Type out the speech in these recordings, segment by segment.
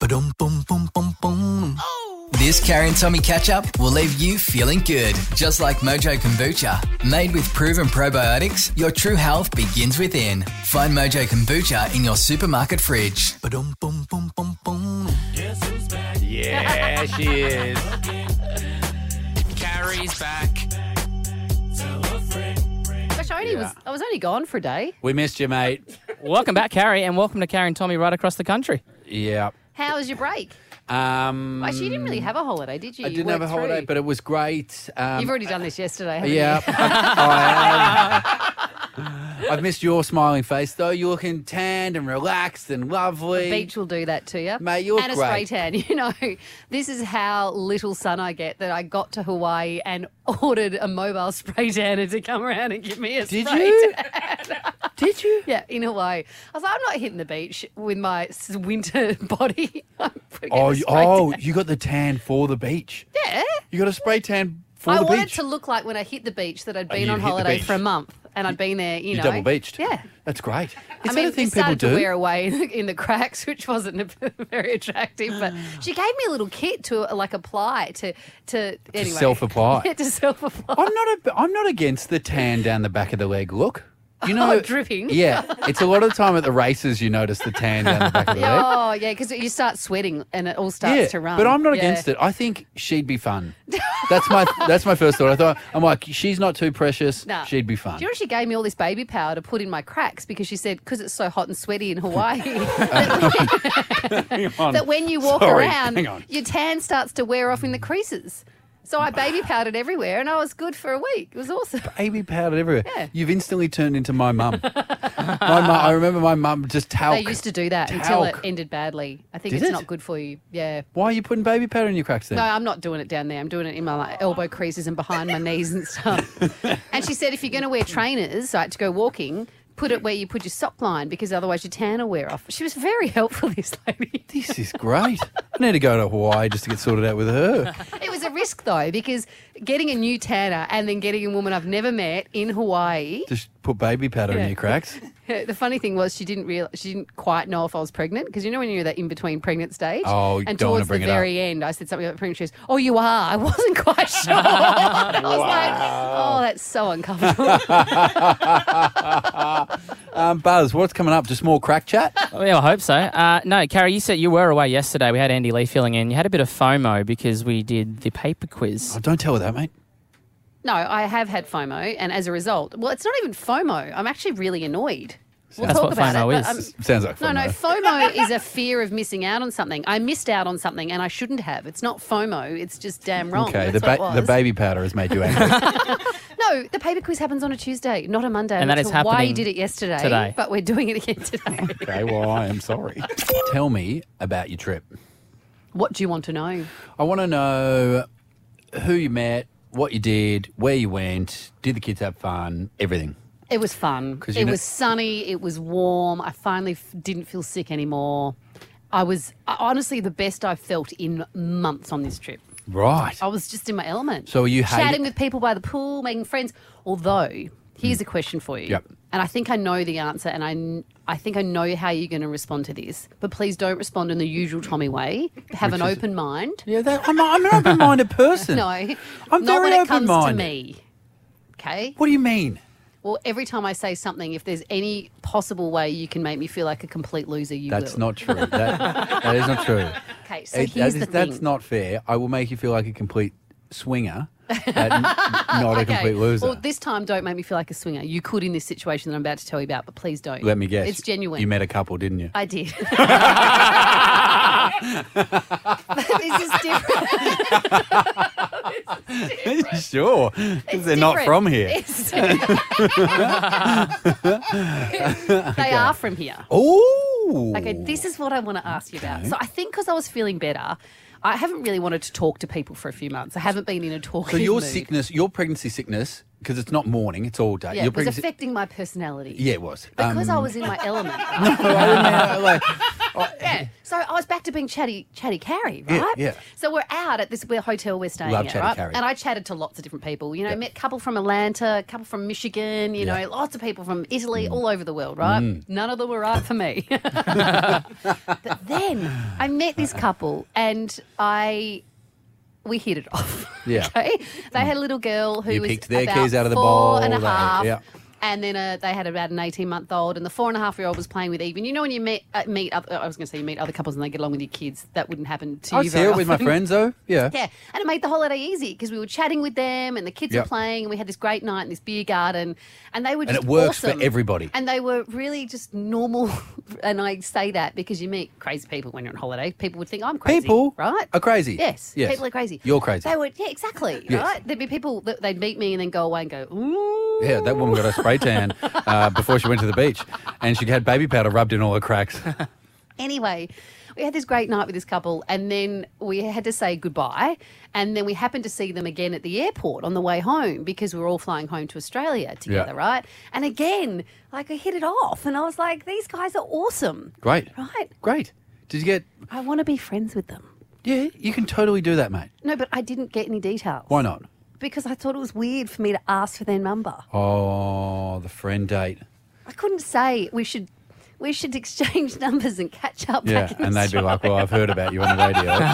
Ba-dum, bum, bum, bum, bum. This Carrie and Tommy catch-up will leave you feeling good, just like Mojo Kombucha. Made with proven probiotics, your true health begins within. Find Mojo Kombucha in your supermarket fridge. Ba-dum, bum, bum, bum, bum. Yeah, she is. Carrie's back. Gosh, I was only gone for a day. We missed you, mate. Welcome back, Carrie, and welcome to Carrie and Tommy right across the country. Yeah. How was your break? Actually, you didn't really have a holiday, did you? I didn't have a holiday, but it was great. You've already done this yesterday, haven't Yeah. you? I have. I've missed your smiling face, though. You're looking tanned and relaxed and lovely. Beach will do that to you. Mate, you're and a great. spray tan. You know, this is how little sun I get that I got to Hawaii and ordered a mobile spray tanner to come around and give me a Did spray you? tan. Did you? Yeah, in Hawaii. I was like, I'm not hitting the beach with my winter body. I'm putting in Oh, a spray tan. you got the tan for the beach. Yeah. You got a spray tan for I the wanted beach. to look like when I hit the beach that I'd been you'd on hit the holiday beach. for a month and I'd been there, you know. double beached. Yeah. That's great. Is I that mean, a thing it started people to do? wear away in the cracks, which wasn't very attractive. But she gave me a little kit to apply to anyway. self-apply. Yeah, to self-apply. I'm not against the tan down the back of the leg look. You know, Oh, dripping. Yeah, it's a lot of the time at the races you notice the tan down the back of the leg. Oh, yeah, because you start sweating and it all starts to run. but I'm not Yeah. against it. I think she'd be fun. That's my first thought. I'm like, she's not too precious. Nah. She'd be fun. Do you know she gave me all this baby powder to put in my cracks because she said because it's so hot and sweaty in Hawaii that when you walk Sorry, around, hang on. your tan starts to wear off in the creases. So I baby powdered everywhere and I was good for a week. It was awesome. Baby powdered everywhere. Yeah. You've instantly turned into my mum. I remember my mum just talc. They used to do that until it Talc. ended badly. I think Did it's it? not good for you. Yeah. Why are you putting baby powder in your cracks then? No, I'm not doing it down there. I'm doing it in my elbow creases and behind my knees and stuff. And she said if you're going to wear trainers, like to go walking, put it where you put your sock line because otherwise your tan will wear off. She was very helpful, this lady. This is great. I need to go to Hawaii just to get sorted out with her. It was a risk though because getting a new tanner and then getting a woman I've never met in Hawaii. Just put baby powder in Yeah. your cracks. The funny thing was she didn't quite know if I was pregnant because you know when you're that in between pregnant stage. Oh, you and don't wanna towards the bring it up. very end, I said something about pregnant. She goes, "Oh, you are." I wasn't quite sure. I was like, "Oh, that's so uncomfortable." Buzz, what's coming up? Just more crack chat? Oh, yeah, I hope so. No, Carrie, you said you were away yesterday. We had Andy Lee filling in. You had a bit of FOMO because we did the paper quiz. Oh, don't tell her that, mate. No, I have had FOMO, and as a result, well, it's not even FOMO. I'm actually really annoyed. We'll That's talk what about FOMO it. but is. Sounds like No, fun. no, though. FOMO is a fear of missing out on something. I missed out on something and I shouldn't have. It's not FOMO. It's just damn wrong. Okay, That's what it the was. baby powder has made you angry. No, the paper quiz happens on a Tuesday, not a Monday. And that is Why you happening did it yesterday, today. but we're doing it again today. Okay, well, I am sorry. Tell me about your trip. What do you want to know? I want to know who you met, what you did, where you went, did the kids have fun, everything. It was fun. 'Cause you It know- was sunny. It was warm. I finally didn't feel sick anymore. I was honestly the best I've felt in months on this trip. Right. I was just in my element. So you chatting with people by the pool, making friends. Although, here's a question for you. Yep. And I think I know the answer, and I think I know how you're going to respond to this. But please don't respond in the usual Tommy way. Have an open mind. Yeah, I'm an open-minded person. No, I'm not very when it comes to open-minded. me. Okay. What do you mean? Well, every time I say something, if there's any possible way you can make me feel like a complete loser, you will. That's not true. That is not true. Okay, so here's the thing. That's not fair. I will make you feel like a complete swinger, but not a complete loser. Well, this time, don't make me feel like a swinger. You could in this situation that I'm about to tell you about, but please don't. Let me guess. It's genuine. You met a couple, didn't you? I did. But this is different. Sure. Because they're not different. from here. It's- they are from here. Ooh. Okay, this is what I want to ask you about. So I think because I was feeling better, I haven't really wanted to talk to people for a few months. I haven't been in a talking So your mood. sickness, your pregnancy sickness because it's not morning, it's all day. Yeah, You're it was pretty- affecting my personality. Yeah, it was. Because I was in my element. Yeah. So I was back to being chatty Carrie, Yeah, right? yeah. So we're out at this hotel we're staying Love at, Chatty right? Carrie. And I chatted to lots of different people. You know, met a couple from Atlanta, a couple from Michigan, you know, lots of people from Italy, all over the world, right? None of them were right for me. But then I met this couple and we hit it off. Yeah. Okay. They had a little girl who You was picked their about keys out of the 4 bowl, and a they- half. yeah. And then they had about an 18-month-old, and the 4.5-year-old was playing with Eve. And you know when you meet other, I was going to say you meet other couples and they get along with your kids, that wouldn't happen to I you see very it with my often. friends, though. Yeah. Yeah, and it made the holiday easy because we were chatting with them and the kids Yep. were playing and we had this great night in this beer garden and they were And just it works awesome. for everybody. And they were really just normal. And I say that because you meet crazy people when you're on holiday. People would think I'm crazy. People right? are crazy. Yes, Yes. people are crazy. You're crazy. They would, yeah, exactly. Yes. Right? There'd be people that they'd meet me and then go away and go, ooh. Yeah, that woman got a spray tan before she went to the beach, and she had baby powder rubbed in all her cracks. Anyway, we had this great night with this couple and then we had to say goodbye and then we happened to see them again at the airport on the way home because we were all flying home to Australia together, Yeah. right? And again, like I hit it off and I was like, these guys are awesome. Great. Right? Great. Did you get... I want to be friends with them. Yeah, you can totally do that, mate. No, but I didn't get any details. Why not? Because I thought it was weird for me to ask for their number. Oh, the friend date. I couldn't say we should exchange numbers and catch up Yeah, back in and they'd be like, well, I've heard about you on the radio, and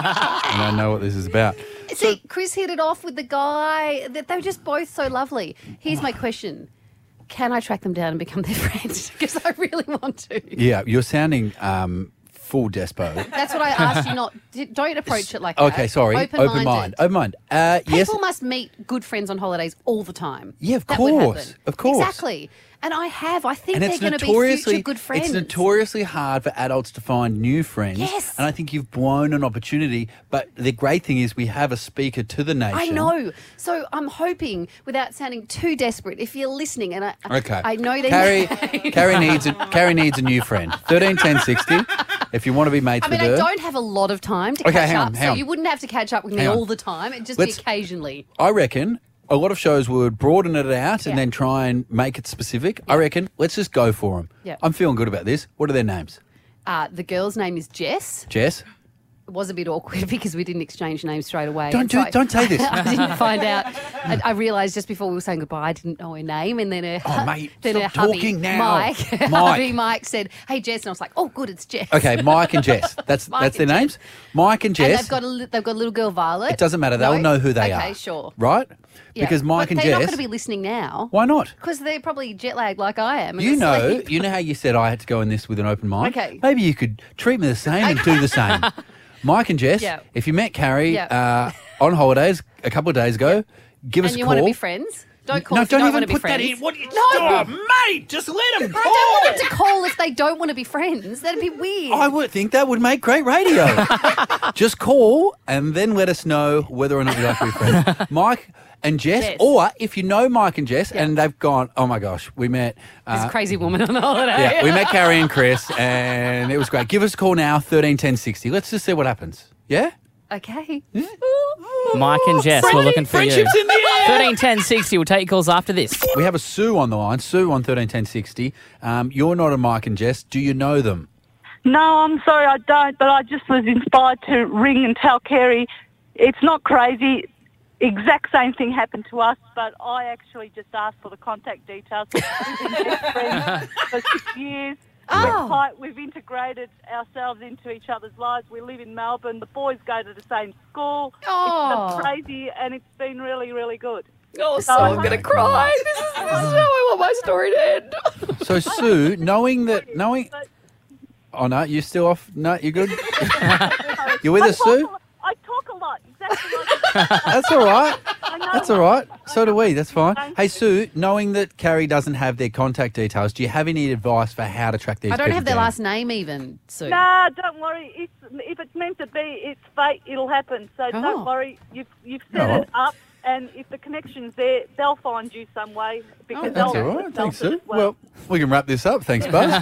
I know what this is about. See, Chris hit it off with the guy. They were just both so lovely. Here's my question. Can I track them down and become their friends? Because I really want to. Yeah, you're sounding full despo. That's what I asked you don't approach it like that. Okay, sorry. Open mind. Open mind. Yes. People must meet good friends on holidays all the time. Yeah, of That would course. happen. Of course. Exactly. And I have. I think And they're it's going to be future notoriously good friends. it's notoriously hard for adults to find new friends. Yes. And I think you've blown an opportunity. But the great thing is we have a speaker to the nation. I know. So I'm hoping, without sounding too desperate, if you're listening, and I know that Carrie needs a new friend. 131060. If you want to be mates I mean, with her. I don't have a lot of time to Okay, catch hang on, up, hang so on. you wouldn't have to catch up with me Hang on. all the time. It'd just Let's- be occasionally. I reckon a lot of shows would broaden it out Yeah. and then try and make it specific. I reckon let's just go for them. Yeah. I'm feeling good about this. What are their names? The girl's name is Jess. Jess? It was a bit awkward because we didn't exchange names straight away. Don't say this. I didn't find out. I realised just before we were saying goodbye, I didn't know her name, and then Oh, mate, then stop her hubby, talking now. Mike, Mike. hubby Mike said, "Hey Jess," and I was like, "Oh, good, it's Jess." Okay, Mike and Jess. That's Mike their and names. Mike and And Jess. they've got a little girl, Violet. It doesn't matter. They'll know who they are. Okay, sure. Right? Yeah. Because Mike But and they're Jess. not going to be listening now. Why not? Because they're probably jet lagged like I am. and You they're know, asleep. you know how you said I had to go in this with an open mind? Okay. Maybe you could treat me the same and do the same. Mike and Jess, Yeah. if you met Carrie Yeah. on holidays a couple of days ago, give us And a you call. want to be friends? Don't call No, if you don't don't even want to be put that friends. in. What? No. Oh, mate, just let them I don't want them to call if they don't want to be friends. That'd be weird. I would think that would make great radio. Just call and then let us know whether or not you'd like to be friends. Mike and Jess, Jess. or if you know Mike and Jess and they've gone, oh my gosh, we met. This crazy woman on holiday. Yeah, we met Carrie and Chris and it was great. Give us a call now, 131060. Let's just see what happens. Yeah? Okay. Mike and Jess, we're looking for you. Friendships in the air. 131060. We'll take your calls after this. We have a Sue on the line. Sue on 131060. You're not a Mike and Jess. Do you know them? No, I'm sorry, I don't, but I just was inspired to ring and tell Kerry it's not crazy. Exact same thing happened to us, but I actually just asked for the contact details. We've been best friends for 6 years. Oh. We've integrated ourselves into each other's lives. We live in Melbourne. The boys go to the same school. Oh. It's just crazy, and it's been really, really good. Oh, so I'm going to cry. This is how I want my story to end. So, Sue, knowing... But Oh, no, you're still off? No, you're good? You're with us, Sue? I talk a lot, exactly like That's all right. I know. That's all right. So do we. That's fine. Thank Hey, you. Sue, knowing that Carrie doesn't have their contact details, do you have any advice for how to track these I don't people have their down? last name even, Sue. Nah, don't worry. If it's meant to be, it's fate. It'll happen. So Oh. don't worry. You've set Oh. it up, and if the connection's there, they'll find you some way. Because That's they'll all right. Thanks, they'll- Sue. Well, we can wrap this up. Thanks, Buzz.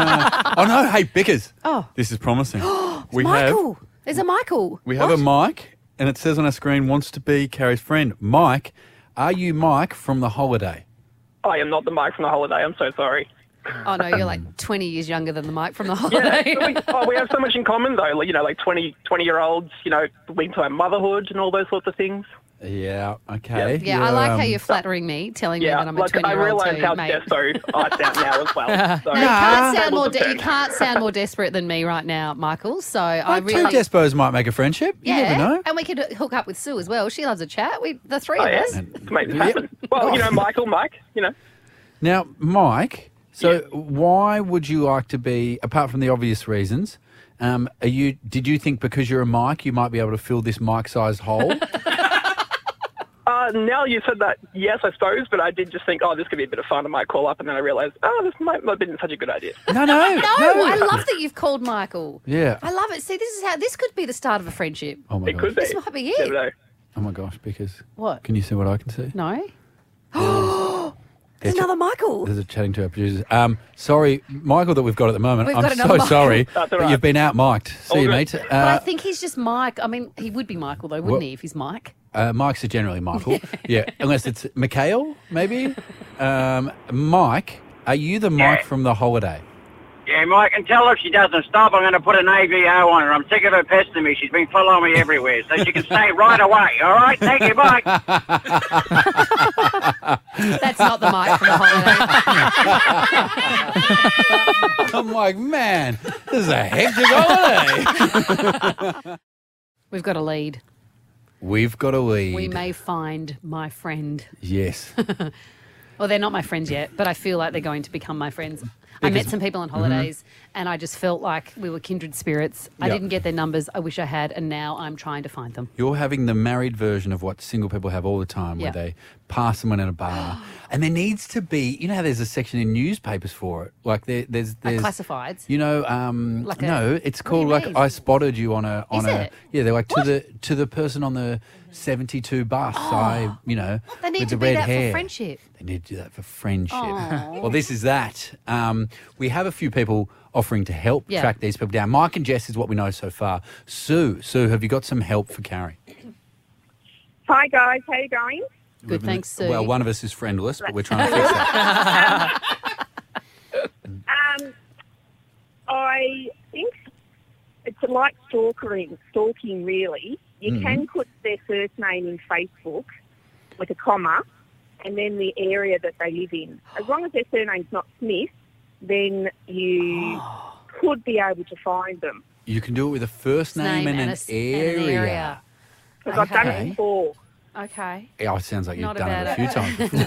Oh, no. Hey, Bickers. Oh. This is promising. Michael. There's a Michael. We have What? a Mike, and it says on our screen, wants to be Carrie's friend. Mike, Are you Mike from The Holiday? I am not the Mike from The Holiday. I'm so sorry. Oh, no, you're like 20 years younger than the Mike from The Holiday. We have so much in common, though. Like 20-year-olds, linked to our motherhood and all those sorts of things. Yeah, okay. Yeah, I like how you're flattering me, telling me that I'm a 20-year-old I realise how mate. desperate I sound now as well. So. No, you can't sound more desperate than me right now, Michael. So I Two really... despos might make a friendship. You never know. And we could hook up with Sue as well. She loves a chat. The three of us. To make this happen. Well, Mike. Now, Mike, so why would you like to be, apart from the obvious reasons, did you think because you're a Mike, you might be able to fill this Mike-sized hole? Now you said that, yes, I suppose, but I did just think, this could be a bit of fun. I might call up, and then I realised, this might not have been such a good idea. No, I love that you've called Michael. Yeah. I love it. See, this could be the start of a friendship. Oh, my It gosh. could be. This might be it. Never know. Oh, my gosh, because... What? Can you see what I can see? No. There's another Michael. There's a chatting to our producers. Sorry, Michael, that we've got at the moment. We've I'm got so another Michael. sorry, That's all but right. you've been out-mic'd. See you, mate. But I think he's just Mike. I mean, he would be Michael, though, wouldn't he, if he's Mike? Mike's are generally Michael. Yeah, unless it's Mikhail, maybe. Mike, are you the Mike from The Holiday? Yeah, Mike, and tell her if she doesn't stop, I'm going to put an AVO on her. I'm sick of her pestering me. She's been following me everywhere, so she can stay right away. All right? Thank you, Mike. That's not the Mike from The Holiday. I'm like, man, this is a hectic holiday. We've got a lead. We've got a lead. We may find my friend. Yes. Well, they're not my friends yet, but I feel like they're going to become my friends. I met some people on holidays and I just felt like we were kindred spirits. I didn't get their numbers. I wish I had, and now I'm trying to find them. You're having the married version of what single people have all the time, where they pass someone in a bar. And there needs to be, you know how there's a section in newspapers for it? Like there's classifieds? You know, it's called What do you like mean? I spotted you on a Is it? yeah, they're like to the person on the 72 bus. They need with to the be red that hair. for friendship. They need to do that for friendship. Aw. Well, this is that. We have a few people offering to help track these people down. Mike and Jess is what we know so far. Sue, have you got some help for Carrie? Hi, guys. How you going? Good, thanks, Sue. Well, one of us is friendless, but we're trying to fix that. I think it's like stalking, really. You can put their first name in Facebook with a comma and then the area that they live in. As long as their surname's not Smith, then you could be able to find them. You can do it with a first name and an area. Because I've done it before. Okay. Oh, it sounds like you've Not done it a about few it. times before.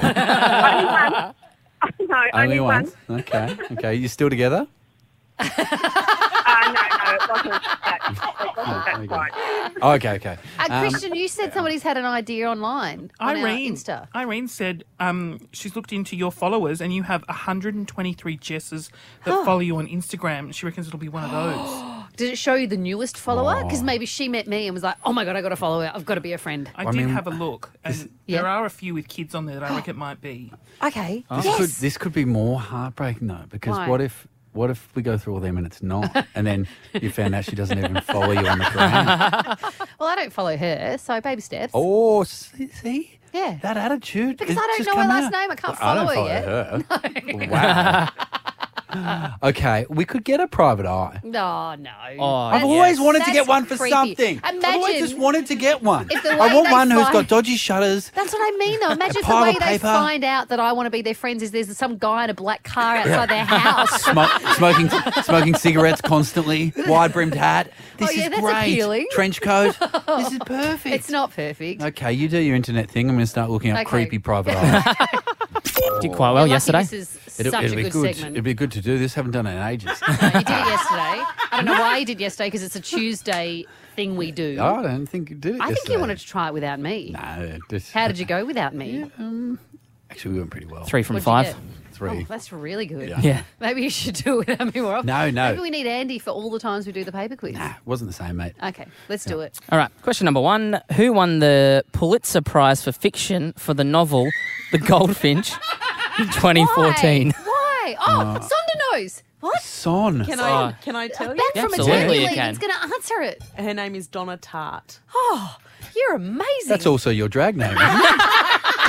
No, only one. once. Okay. You still together? No, it wasn't that there you go. quite. Oh, okay. Christian, you said somebody's had an idea online on our Insta. Irene said she's looked into your followers and you have 123 Jesses that follow you on Instagram. She reckons it'll be one of those. Did it show you the newest follower? Because maybe she met me and was like, oh my God, I got to follow her. I've got to be a friend. I did have a look, and there are a few with kids on there that I reckon it might be. Okay. This could be more heartbreaking though, because Why? what if we go through all them and it's not, and then you found out she doesn't even follow you on the ground? Well, I don't follow her, so baby steps. Oh, see? Yeah. That attitude. Because it's I don't just know her come last out. name. I can't Well, follow I her don't follow her. Wow. Okay, we could get a private eye. No. I've always wanted to get one for creepy. something. I've always Imagine just wanted to get one. if the I way want they one who's find- got dodgy shutters. That's what I mean, though. Imagine if the pile way of they paper. find out that I want to be their friends is there's some guy in a black car outside their house. Smoking cigarettes constantly, wide-brimmed hat. This is that's great. appealing. Trench coat. This is perfect. It's not perfect. Okay, you do your internet thing. I'm going to start looking up Okay. creepy private eyes. Did quite well You're lucky yesterday. This is such a be good good. segment. It'd be good to do this. Haven't done it in ages. You did it yesterday. I don't know why you did yesterday because it's a Tuesday thing we do. Oh, I don't think you did it I think yesterday. you wanted to try it without me. No. How did you go without me? Actually, we went pretty well. 3 from What'd you 5. get? 3. Oh, that's really good. Yeah. Maybe you should do it without me more often. No. Maybe we need Andy for all the times we do the paper quiz. Nah, wasn't the same, mate. Okay, let's do it. All right. Question number 1. Who won the Pulitzer Prize for fiction for the novel The Goldfinch in 2014? Why? Oh, Sonda knows. What? Son. Can I tell you? Back from Absolutely maternity you leave. can. It's going to answer it. Her name is Donna Tart. Oh, you're amazing. That's also your drag name, isn't it?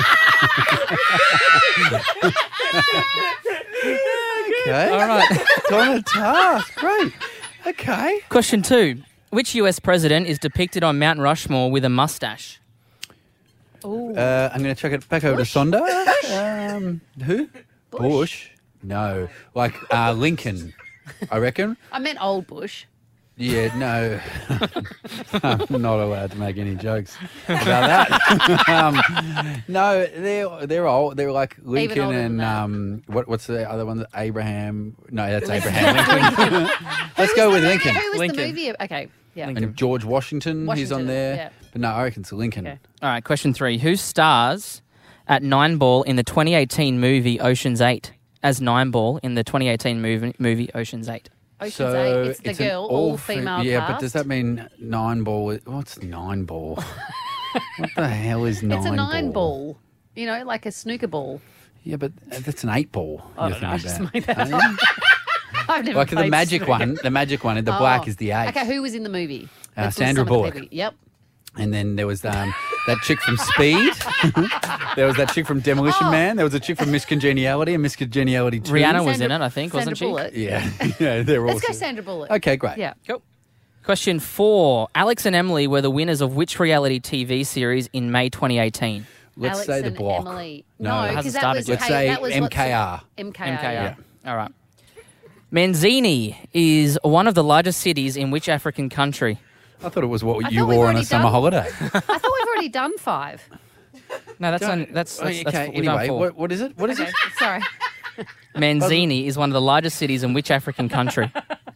Okay. All right. Donna Task. Great. Okay. Question 2. Which US president is depicted on Mount Rushmore with a mustache? Ooh. I'm going to chuck it back over to Sonda. Who? Bush. No. Like Lincoln, I reckon. I meant old Bush. Yeah, no. I'm not allowed to make any jokes about that. No, they're old. They're like Lincoln older than and what's the other one? Abraham. No, that's Abraham Lincoln. Let's go with Lincoln. Who was Lincoln. the movie? Okay, yeah. And George Washington, he's on Washington, there. yeah. But no, I reckon it's Lincoln. Okay. All right, question 3. Who stars at Nine Ball in the 2018 movie Ocean's 8 as Nine Ball in the 2018 movie Ocean's 8? Ocean's 8, it's the an girl, all-female Yeah, cast. but does that mean 9 ball? What's 9 ball? What the hell is 9 ball? It's a 9 ball. You know, like a snooker ball. Yeah, but that's an 8 ball. I you're don't know, I thinking just about. made that up. I've never Like the played magic snooker. one, the black is the 8. Okay, who was in the movie? Let's list Sandra some of the Bullock. people. Yep. And then there was that chick from Speed. There was that chick from Demolition Man. There was a chick from Miss Congeniality and Miss Congeniality 2. Rihanna was Sandra- in it, I think, Sandra wasn't she? Bullock. Yeah, yeah, they're all. Let's go Sandra Bullock. Okay, great. Yeah. Cool. Question 4. Alex and Emily were the winners of which reality TV series in May 2018? Let's Alex say the and block. Emily. No, No, it hasn't because that started was yet. Let's say that was what's- MKR. MKR. MKR. Yeah. All right. Manzini is one of the largest cities in which African country? I thought it was what I you thought we've wore on a already summer done- holiday. I thought we've already done 5. No, that's Okay, we've done anyway, 4. what is it? What is Okay, it? sorry. Manzini is one of the largest cities in which African country?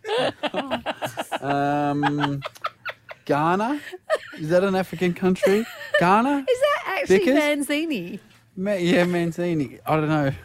Ghana? Is that an African country? Ghana? Is that actually Vickers? Manzini? Yeah, Manzini. I don't know.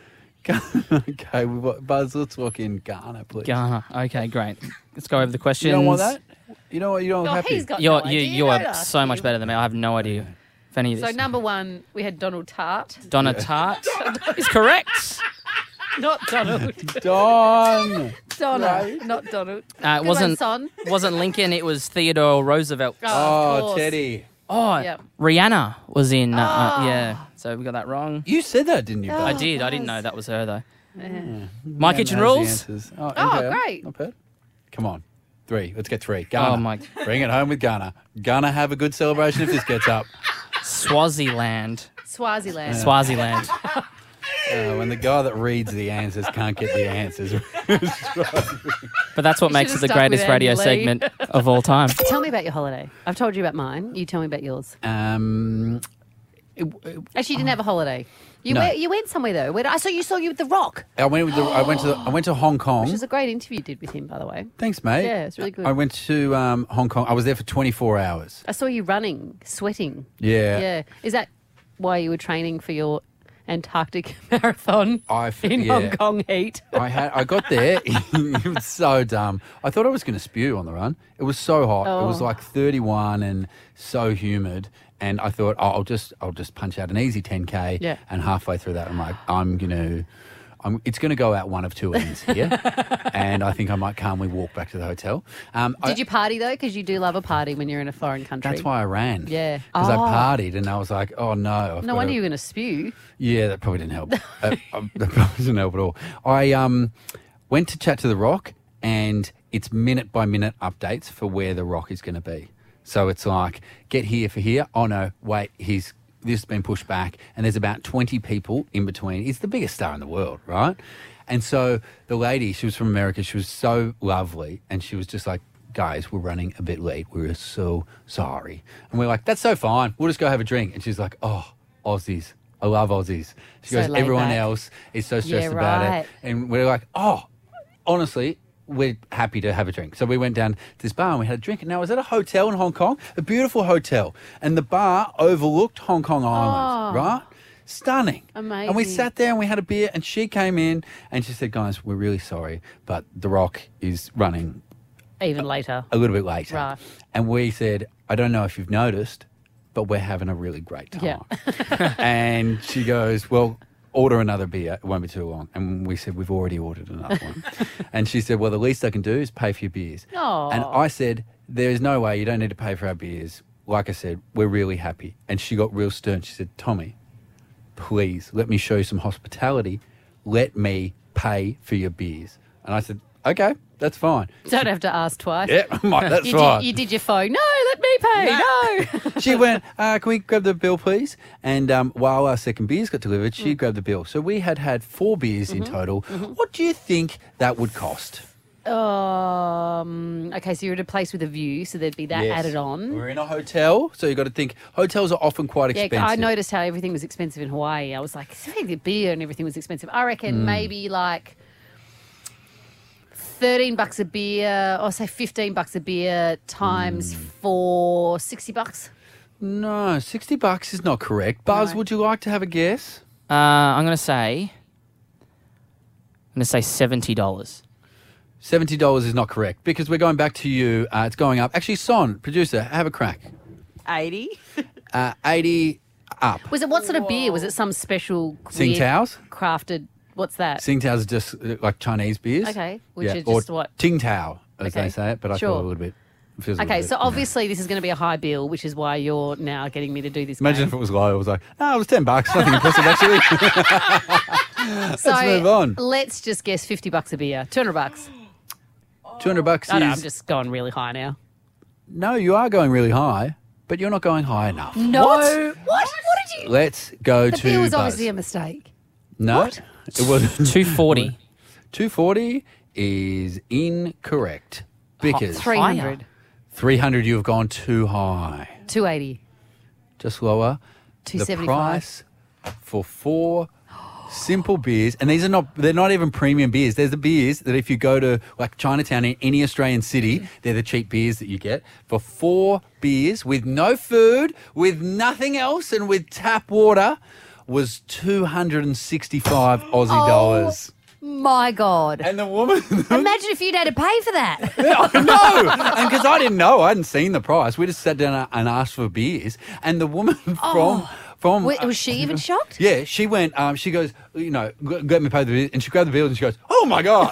Okay, Buzz, let's look in Ghana, please. Ghana. Okay, great. Let's go over the questions. You don't want that? You know what? You don't Oh, happy? he's got You're no idea. you Don't are ask so you. much better than me. I have no idea if any of So this. number 1, we had Donald Tart. Donna Tart is correct. Not Donald. Don. Donna, Right. not Donald. It Good wasn't one, son. wasn't Lincoln. It was Theodore Roosevelt. of Oh, course. Teddy. Oh, Yep. Rihanna was in. Oh. Yeah, so we got that wrong. You said that, didn't you, Buzz? I did. I didn't know that was her though. My Dan kitchen knows the rules. answers. Oh, okay. great. Not bad. Come on. 3. Let's get 3. Ghana. Oh my. Bring it home with Ghana. Ghana have a good celebration if this gets up. Swaziland. Swaziland. Swaziland. When the guy that reads the answers can't get the answers. But that's what You makes it should've the stuck greatest with radio Andy Lee. segment of all time. Tell me about your holiday. I've told you about mine. You tell me about yours. Actually, you didn't have a holiday. You No. you went somewhere though. I saw you with The Rock, I went to Hong Kong. which is a great interview you did with him, by the way. Thanks, mate. Yeah, it's really good. I went to Hong Kong. I was there for 24 hours. I saw you running, sweating. Yeah. Yeah. Is that why you were training for your Antarctic marathon in yeah. Hong Kong heat? I got there. It was so dumb. I thought I was going to spew on the run. It was so hot. It was Oh. like 31 and so humid. And I thought, I'll just punch out an easy 10K. Yeah. And halfway through that, I'm like, it's going to go out one of two ends here. And I think I might calmly walk back to the hotel. Did you party though? Because you do love a party when you're in a foreign country. That's why I ran. Yeah. Because Oh. I partied and I was like, oh no. I've No got wonder to- you were going to spew. Yeah, that probably didn't help. That probably didn't help at all. I went to chat to The Rock, and it's minute by minute updates for where The Rock is going to be. So it's like, get here for here. Oh no, wait, this has been pushed back, and there's about 20 people in between. He's the biggest star in the world, right? And so the lady, she was from America. She was so lovely, and she was just like, guys, we're running a bit late. We're so sorry. And we're like, that's so fine. We'll just go have a drink. And she's like, oh, Aussies. I love Aussies. She So goes, laid everyone back. else is so stressed Yeah, about right. it. And we're like, oh, honestly, we're happy to have a drink. So we went down to this bar and we had a drink. And now I was at a hotel in Hong Kong, a beautiful hotel. And the bar overlooked Hong Kong Island, Oh. right? Stunning. And we Amazing. sat there and we had a beer and she came in and she said, guys, we're really sorry, but The Rock is running Even later. a little bit later. Right. And we said, I don't know if you've noticed, but we're having a really great time. Yeah. And she goes, well, order another beer. It won't be too long. And we said, we've already ordered another one. And she said, well, the least I can do is pay for your beers. Aw. And I said, there's no way. You don't need to pay for our beers. Like I said, we're really happy. And she got real stern. She said, Tommy, please let me show you some hospitality. Let me pay for your beers. And I said, okay, that's fine. Don't have to ask twice. Yeah, that's you fine. You did your phone. No, let me pay. No. She went, can we grab the bill, please? And while our second beers got delivered, she grabbed the bill. So we had 4 beers in total. What do you think that would cost? Okay, so you're at a place with a view, so there'd be that Yes. added on. We're in a hotel, so you've got to think hotels are often quite Yeah, expensive. I noticed how everything was expensive in Hawaii. I was like, the beer and everything was expensive. I reckon maybe like $13 a beer, or say $15 a beer times 4, $60. No, $60 is not correct. Buzz, would you like to have a guess? I'm going to say $70. $70 is not correct because we're going back to you. It's going up. Actually, Son, producer, have a crack. 80. 80 up. Was it what sort of beer? Was it some special weird Tsingtao's? crafted? What's that? Tsingtao's are just like Chinese beers. Okay, which are or just what? Tsingtao, as Okay, they say it, but I sure. feel a little bit. it feels a Okay, little so bit- obviously this is going to be a high bill, which is why you're now getting me to do this. Imagine game. if it was low. It was like, no, it was $10. Nothing impressive, actually. So Let's move on. Let's just guess $50 a beer, $200. $200 I know, I'm is... just going really high now. No, you are going really high, but you're not going high enough. No. What? What did you? Let's go The to beer was Buzz. obviously a mistake. No, it was 240. 240 is incorrect because 300. 300 you have gone too high. 280. Just lower. The 275. price for 4 simple beers, and they're not even premium beers. There's the beers that if you go to like Chinatown in any Australian city, they're the cheap beers that you get. For 4 beers with no food, with nothing else, and with tap water was 265 Aussie dollars. My God. And the woman... Imagine if you'd had to pay for that. I know. And because I didn't know, I hadn't seen the price. We just sat down and asked for beers. And the woman from Was she even shocked? yeah, she went, she goes, let me pay the bill. And she grabbed the bill and she goes, oh my God.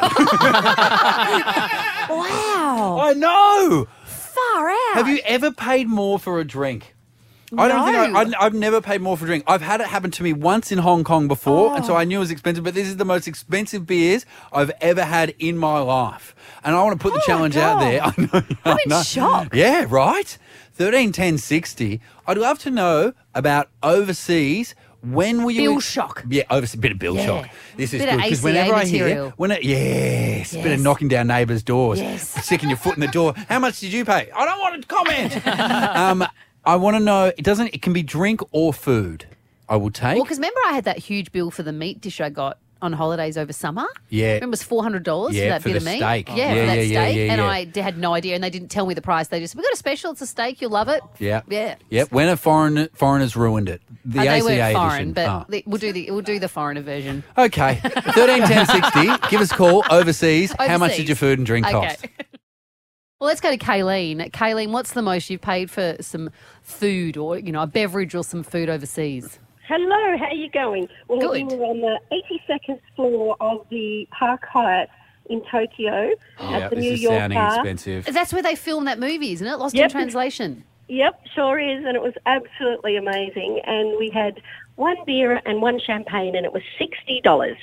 Wow. I know. Far out. Have you ever paid more for a drink? I don't think I've never paid more for a drink. I've had it happen to me once in Hong Kong before, and so I knew it was expensive, but this is the most expensive beers I've ever had in my life. And I want to put the challenge out there. I know. I'm in shock. Yeah, right? 13, 10, 60. I'd love to know about overseas. When will you... Bill shock. Yeah, overseas, bit of bill Yeah. shock. This is Bit of good. Because ACA whenever I material. hear... Yes, bit of Yes. knocking down neighbours' doors. Yes. Sticking your foot in the door. How much did you pay? I don't want to comment. I want to know, it can be drink or food. I will take. Well, because remember I had that huge bill for the meat dish I got on holidays over summer? Yeah. Remember it was $400 Yeah, for that for bit the of meat? steak. Yeah, Yeah, for that yeah, steak. yeah, and yeah. I had no idea, and they didn't tell me the price. They just said, we got a special, it's a steak, you'll love it. Yeah. Yeah. Yep. When a foreigners ruined it. The They ACA weren't foreign, edition. but Ah. we'll do the foreigner version. Okay. 13, 10, 60. Give us a call overseas. How much did Overseas. your food and drink cost? Okay. Well, let's go to Kayleen. Kayleen, what's the most you've paid for some food or, a beverage or some food overseas? Hello, how are you going? Well, Good. we were on the 82nd floor of the Park Hyatt in Tokyo Yeah, at the this New is York sounding Bar. expensive. That's where they filmed that movie, isn't it? Lost in Yep. Translation. Yep, sure is, and it was absolutely amazing. And we had 1 beer and 1 champagne, and it was $60.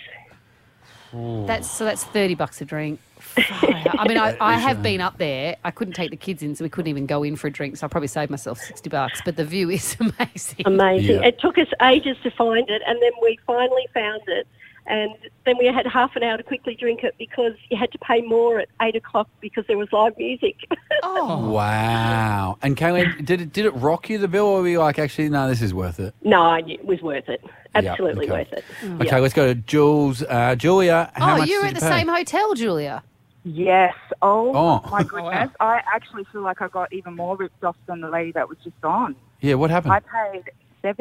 That's $30 a drink. I mean, I have been up there. I couldn't take the kids in, so we couldn't even go in for a drink. So I probably saved myself $60. But the view is amazing. Amazing. Yeah. It took us ages to find it, and then we finally found it. And then we had half an hour to quickly drink it because you had to pay more at 8 o'clock because there was live music. Oh, Wow. And Kayleen, did it rock you, the bill, or were you like, actually, no, this is worth it? No, it was worth it. Yeah, Absolutely okay. worth it. Okay, let's go to Jules. Julia, how much you were did at you the pay? same hotel, Julia. Yes. Oh, Oh. my goodness. I actually feel like I got even more ripped off than the lady that was just on. Yeah, what happened? I paid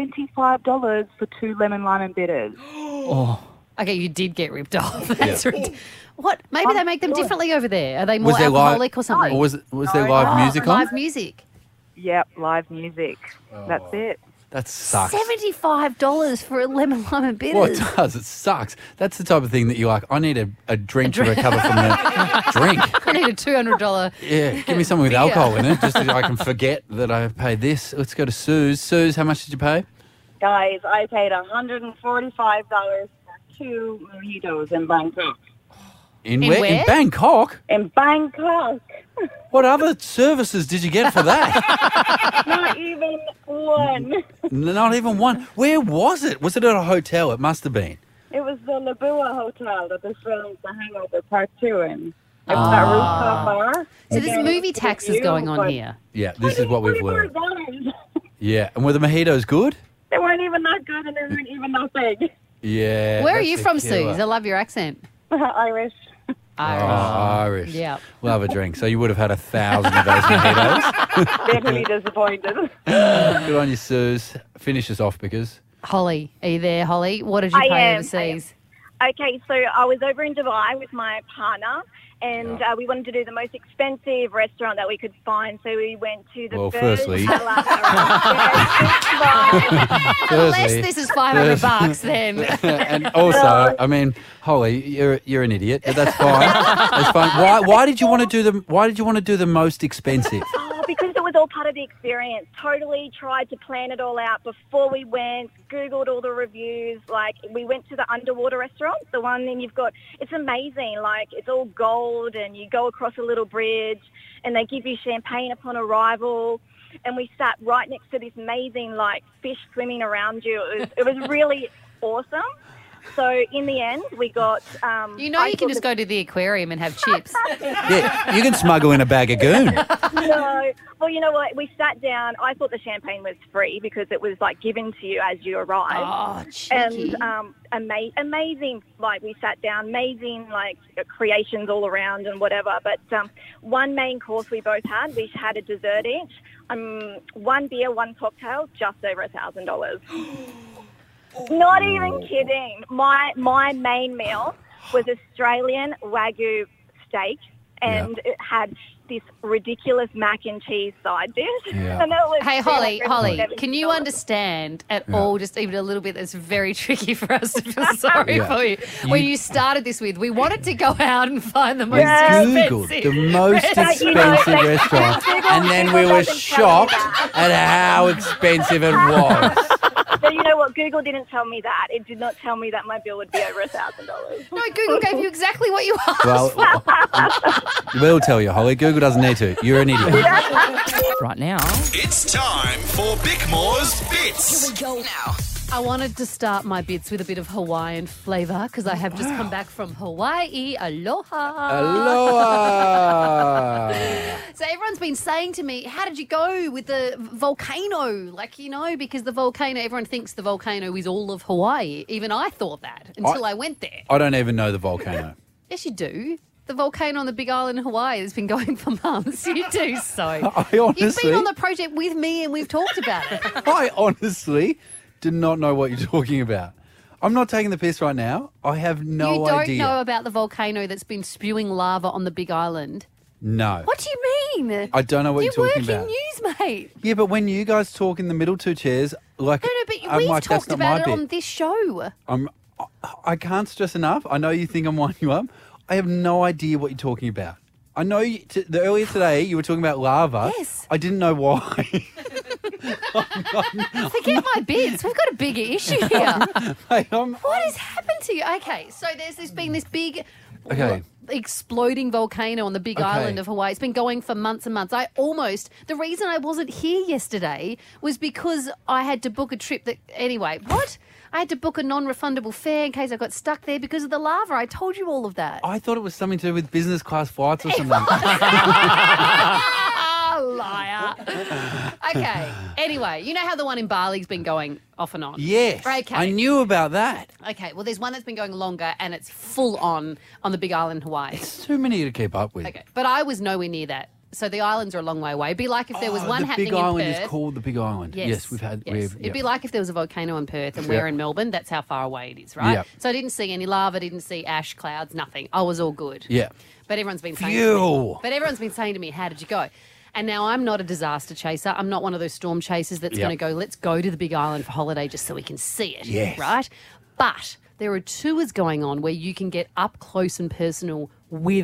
$75 for 2 lemon lime and bitters. Okay, you did get ripped off. That's what? Maybe they make them differently over there. Are they more Was there alcoholic or something? Or was there live music on? Live music. Yep, live music. That's it. That sucks. $75 for a lemon lime and bitters. Well, it does. It sucks. That's the type of thing that you're like, I need a drink to recover from the drink. I need a $200. Yeah, give me something with alcohol in it, just so I can forget that I paid this. Let's go to Suze. Suze, how much did you pay? Guys, I paid $145 for 2 mojitos in Bangkok. In where? In Bangkok? In Bangkok. What other services did you get for that? Not even one. Not even one. Where was it? Was it at a hotel? It must have been. It was the Labua Hotel that they filmed The Hangover Part 2 in. It's that rooftop bar. So there's movie taxes going on here. Yeah, this is what we've learned. $45. Yeah, and were the mojitos good? They weren't even that good and they weren't even that big. Yeah. Where are you from, Suze? I love your accent. Irish. Irish. Yeah. Love a drink. So you would have had 1,000 of those mojitos. Bitterly disappointed. Good on you, Suze. Finish us off because... Holly, are you there, Holly? What did you pay overseas? Okay, so I was over in Dubai with my partner, and we wanted to do the most expensive restaurant that we could find. So we went to the firstly, unless this is $500, then. And also, I mean, Holly, you're an idiot, but that's fine. That's fine. Why did you want to do the most expensive? Because it was all part of the experience. Totally tried to plan it all out before we went, Googled all the reviews. Like, we went to the underwater restaurant, the one, and it's amazing. Like, it's all gold, and you go across a little bridge, and they give you champagne upon arrival. And we sat right next to this amazing, like, fish swimming around you. It was really awesome. So in the end, we got... you can just go to the aquarium and have chips. Yeah, you can smuggle in a bag of goon. No. Well, you know what? We sat down. I thought the champagne was free because it was, like, given to you as you arrived. Oh, cheeky. And amazing, like, we sat down, amazing, like, creations all around and whatever. But one main course we both had, we had a dessert each. One beer, one cocktail, just over $1,000. Not even kidding. My main meal was Australian Wagyu steak, and it had this ridiculous mac and cheese side dish. Yeah. And it was Hey, Holly, can you understand at all, just even a little bit, that's very tricky for us to feel sorry for you. When you started this with, we wanted to go out and find the most Googled expensive the most expensive restaurant, and then we were shocked at how expensive it was. So you know what? Google didn't tell me that. It did not tell me that my bill would be over $1,000. No, Google gave you exactly what you asked for. We'll tell you, Holly. Google doesn't need to. You're an idiot. Right now. It's time for Bickmore's Bits. Here we go now. I wanted to start my bits with a bit of Hawaiian flavour because I have just come back from Hawaii. Aloha. Aloha. So everyone's been saying to me, how did you go with the volcano? Like, because the volcano, everyone thinks the volcano is all of Hawaii. Even I thought that until I went there. I don't even know the volcano. Yes, you do. The volcano on the Big Island in Hawaii has been going for months. You do so. You've been on the project with me and we've talked about it. I honestly do not know what you're talking about. I'm not taking the piss right now. I have no idea. You don't know about the volcano that's been spewing lava on the Big Island? No. What do you mean? I don't know what you're talking about. You work in news, mate. Yeah, but when you guys talk in the middle two chairs, like... No, but we've talked about it on this show. I can't stress enough. I know you think I'm winding you up. I have no idea what you're talking about. I know earlier today you were talking about lava. Yes. I didn't know why. Forget my bits. We've got a bigger issue here. Hey, what has happened to you? Okay, so there's been this big exploding volcano on the Big Island of Hawaii. It's been going for months and months. The reason I wasn't here yesterday was because I had to book a trip I had to book a non-refundable fare in case I got stuck there because of the lava. I told you all of that. I thought it was something to do with business class flights or something. Liar. Okay. Anyway, you know how the one in Bali's been going off and on? Yes. Okay. I knew about that. Okay. Well, there's one that's been going longer and it's full on the Big Island, Hawaii. It's too many to keep up with. Okay. But I was nowhere near that. So the islands are a long way away. It'd be like if there was one happening in Perth. The Big Island is called the Big Island. Yes, we've had... Yes. It'd be like if there was a volcano in Perth and we're in Melbourne. That's how far away it is, right? Yep. So I didn't see any lava, didn't see ash clouds, nothing. I was all good. Yeah. But everyone's been saying to me, how did you go? And now I'm not a disaster chaser. I'm not one of those storm chasers that's going to go, let's go to the Big Island for holiday just so we can see it. Yes. Right? But there are tours going on where you can get up close and personal with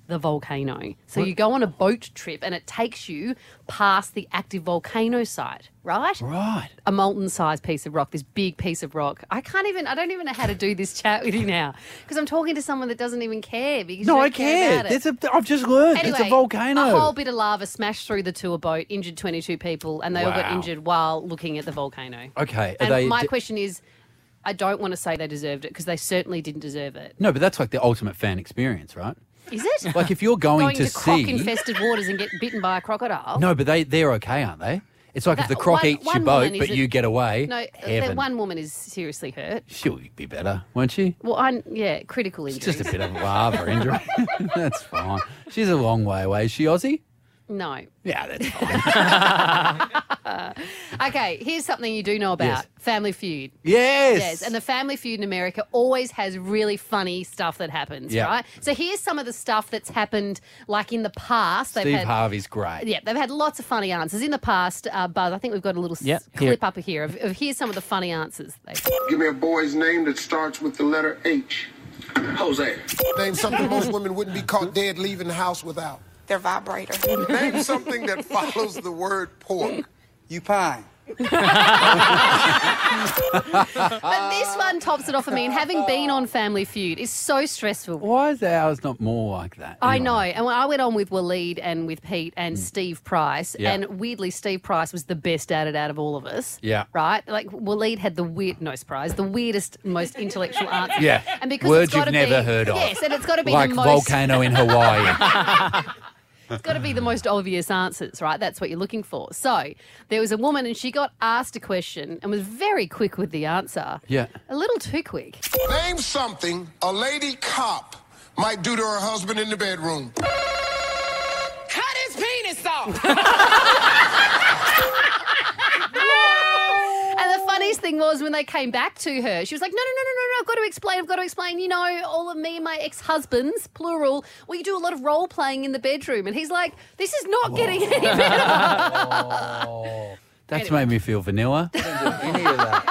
the volcano. So you go on a boat trip and it takes you past the active volcano site, right? Right. A molten-sized piece of rock, this big piece of rock. I don't even know how to do this chat with you now because I'm talking to someone that doesn't even care. Because No, you don't I care. about it. I've just learned. Anyway, it's a volcano. A whole bit of lava smashed through the tour boat, injured 22 people, and they all got Wow. injured while looking at the volcano. Okay. And my question is, I don't want to say they deserved it because they certainly didn't deserve it. No, but that's like the ultimate fan experience, right? Is it? Like if you're going to see... croc-infested waters and get bitten by a crocodile. No, but they're okay, aren't they? It's like if the croc eats your boat, but you get away. No, heaven. that one woman is seriously hurt. She'll be better, won't she? Well, critical It's injuries. just a bit of lava injury. That's fine. She's a long way away. Is she Aussie? No. Yeah, that's fine. Okay, here's something you do know about. Yes. Family Feud. Yes. Yes, and the Family Feud in America always has really funny stuff that happens, Yeah. right? So here's some of the stuff that's happened, like in the past. Steve Harvey's great. Yeah, they've had lots of funny answers. In the past, Buzz, I think we've got a little clip up here of here's some of the funny answers. Give me a boy's name that starts with the letter H. Jose. Name something most women wouldn't be caught dead leaving the house without. Their vibrator. Name something that follows the word pork. You pie. But this one tops it off for me, and having been on Family Feud is so stressful. Why is ours not more like that? I know. And when I went on with Waleed and with Pete and Steve Price, Yeah. and weirdly, Steve Price was the best at it out of all of us. Yeah. Right? Like, Waleed had the weirdest, most intellectual answer. Yeah. And because Words it's gotta you've never be- heard of. Yes, and it's got to be like the most... volcano in Hawaii. It's got to be the most obvious answers, right? That's what you're looking for. So there was a woman and she got asked a question and was very quick with the answer. Yeah. A little too quick. Name something a lady cop might do to her husband in the bedroom. Cut his penis off. And the funniest thing was when they came back to her, she was like, no, I've got to explain. You know, all of me and my ex-husbands, plural, we do a lot of role-playing in the bedroom. And he's like, this is not getting any better. That's made me feel vanilla. I didn't do any of that.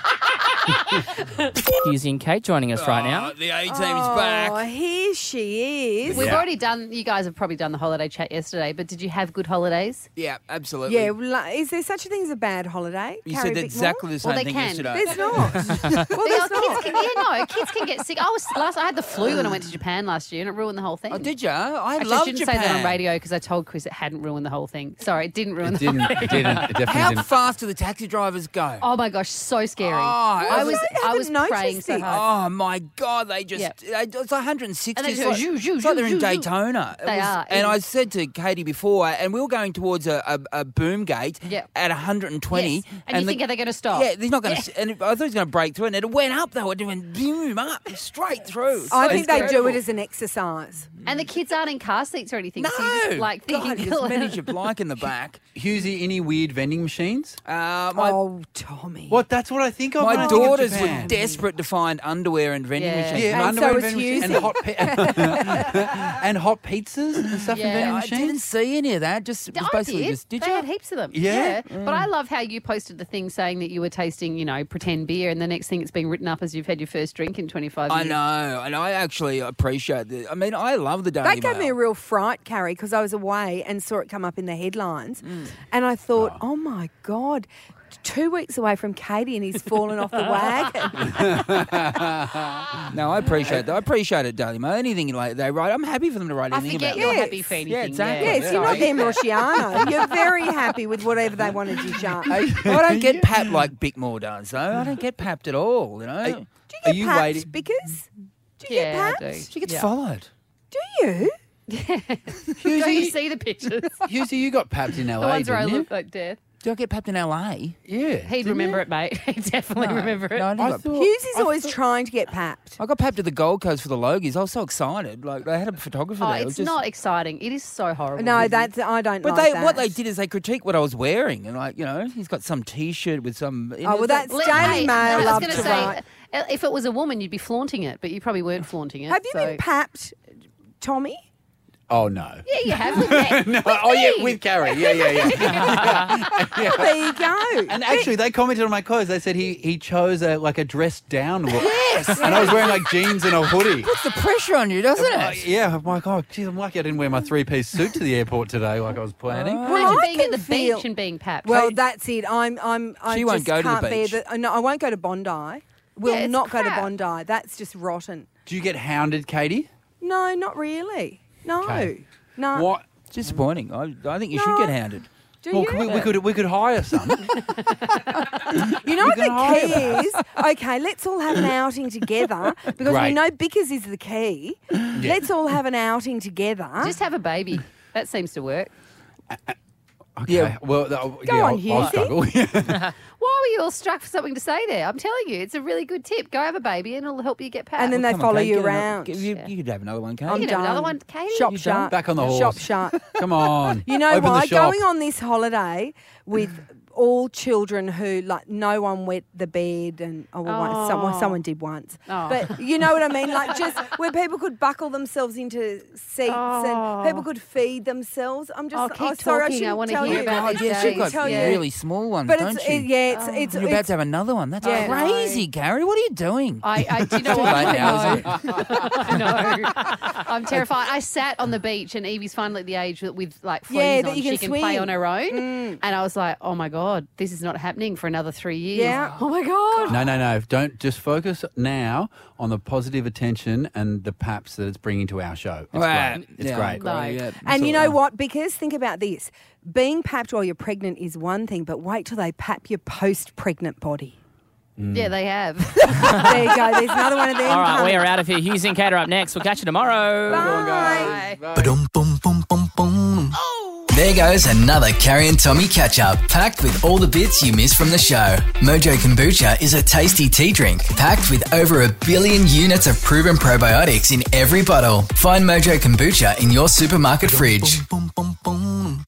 Husey and Kate joining us right now. The A-team's back. Oh, here she is. We've already done, you guys have probably done the holiday chat yesterday, but did you have good holidays? Yeah, absolutely. Yeah, well, is there such a thing as a bad holiday? You Carrie said Bickmore? exactly the same Well, they thing can. yesterday. There's not. Well, there's not. Kids can get sick. I had the flu when I went to Japan last year and it ruined the whole thing. Oh, did you? I Actually, love I shouldn't say that on Japan. radio because I told Chris it hadn't ruined the whole thing. Sorry, it didn't ruin the whole thing. It definitely How didn't. fast do the taxi drivers go? Oh my gosh, so scary. I I was praying so hard. Oh my God, they just, it's 160. And they It's go, like, "Zhoo, zhoo, it's like they're zhoo, in zhoo." Daytona. They are. And I said to Katie before, and we were going towards a boom gate at 120. Yes. And you think, are they going to stop? Yeah, he's not going to, and I thought he was going to break through, and it went up though, it went boom up, straight through. I So think they do incredible. it as an exercise. And the kids aren't in car seats or anything. No, So you're just, like God, thinking, as many as you'd like in the back. Husey, any weird vending machines? Oh, Tommy. What? That's what I think of. when I My think of daughters were Japan. desperate to find underwear and vending machines. Yeah, And underwear so and is vending machines Husey. and hot pizzas and stuff in vending Yeah, I machines. didn't see any of that. Just it was I basically did. just did They you? had heaps of them. Yeah? But I love how you posted the thing saying that you were tasting, pretend beer, and the next thing it's being written up as you've had your first drink in 25 years. I know, and I actually appreciate it. I mean, I love the Daily That gave Mail. me a real fright, Carrie, because I was away and saw it come up in the headlines. And I thought, oh my God, 2 weeks away from Katie and he's fallen off the wagon. No, I appreciate that. I appreciate it, Daily Mail. Anything like they write, I'm happy for them to write I anything forget about. you're Yes. happy for anything. Yeah, exactly. Yes, you're not them Rosciano. You're very happy with whatever they wanted you to. I don't get papped like Bickmore does, though. I don't get papped at all, you know. Do you get papped, Bickers? Do you get I papped? do. She gets followed. Do you? Don't you see the pictures? Husey, you got papped in LA, The ones where I didn't you? look like death. Do I get papped in LA? Yeah. He'd remember it, mate. He'd definitely remember it. No, I didn't. Hughes always trying to get papped. I got papped to the Gold Coast for the Logies. I was so excited. Like they had a photographer Oh, there. It was it's just- not exciting. It is so horrible. No, isn't it? I don't But like that. what they did is they critiqued what I was wearing, and he's got some T-shirt with some. Oh, well, that's Daily Mail I was love going to to say, write. if it was a woman, you'd be flaunting it, but you probably weren't flaunting it. Have you been papped, Tommy? Oh, no. Yeah, you have. With that. No, With yeah, me. with Carrie. Yeah. Well, there you go. And actually, they commented on my clothes. They said he chose a dressed down look Yes. And I was wearing like jeans and a hoodie. Puts the pressure on you, doesn't it? Yeah, I'm like, oh, geez, I'm lucky I didn't wear my 3-piece suit to the airport today like I was planning. Imagine I being at can the feel- beach and being papped. Well, that's it. I She won't just go to the can't bear beach. No, I won't go to Bondi. Will Yeah, it's not go to crap. Bondi. That's just rotten. Do you get hounded, Katie? No, not really. No, Okay. no. What? Disappointing. I think you should get hounded. Do Well, you? we could hire some. You know what can the hire key is? Okay, let's all have an outing together because we Right. know Bickers is the key. Let's all have an outing together. Just have a baby. That seems to work. Okay. Yeah. Well, Go yeah, on, I'll Hughesy. struggle. Why were you all struck for something to say there? I'm telling you, it's a really good tip. Go have a baby and it'll help you get papped. And then they Come on, follow Kate, you get another- around. You could have another one, Kate. I'm You can have done. another one, Katie. Shop You done? shut. Back on the horse. Shop shut. Come on. You know Open the why? shop. Going on this holiday with all children who, like, no one wet the bed and someone did once. Oh. But you know what I mean? Like, just where people could buckle themselves into seats and people could feed themselves. I'm just keep sorry, talking. I shouldn't wanna tell hear you. about God, these yes, you've got Tell you. really small ones, But don't it's you? it's You're about to have another one. That's Yeah. crazy, Gary. What are you doing? I do you know Too what? late now, I isn't it? know. I'm terrified. I sat on the beach and Evie's finally at the age with like fleas Yeah, on. that you She can can play swim. on her own. And I was like, oh my God, this is not happening for another 3 years. Yeah. Oh my God. No. Don't just focus now on the positive attention and the paps that it's bringing to our show. It's Well, great. It's yeah, great. No. yeah, And you know what? Because think about this. Being papped while you're pregnant is one thing, but wait till they pap your post-pregnant body. Yeah, they have. There you go. There's another one of them. All right, coming. we are out of here. Hughes and Cater up next. We'll catch you tomorrow. Bye. Ba-dum, boom, boom, boom, boom. There goes another Carrie and Tommy catch-up, packed with all the bits you missed from the show. Mojo Kombucha is a tasty tea drink, packed with over 1 billion units of proven probiotics in every bottle. Find Mojo Kombucha in your supermarket fridge.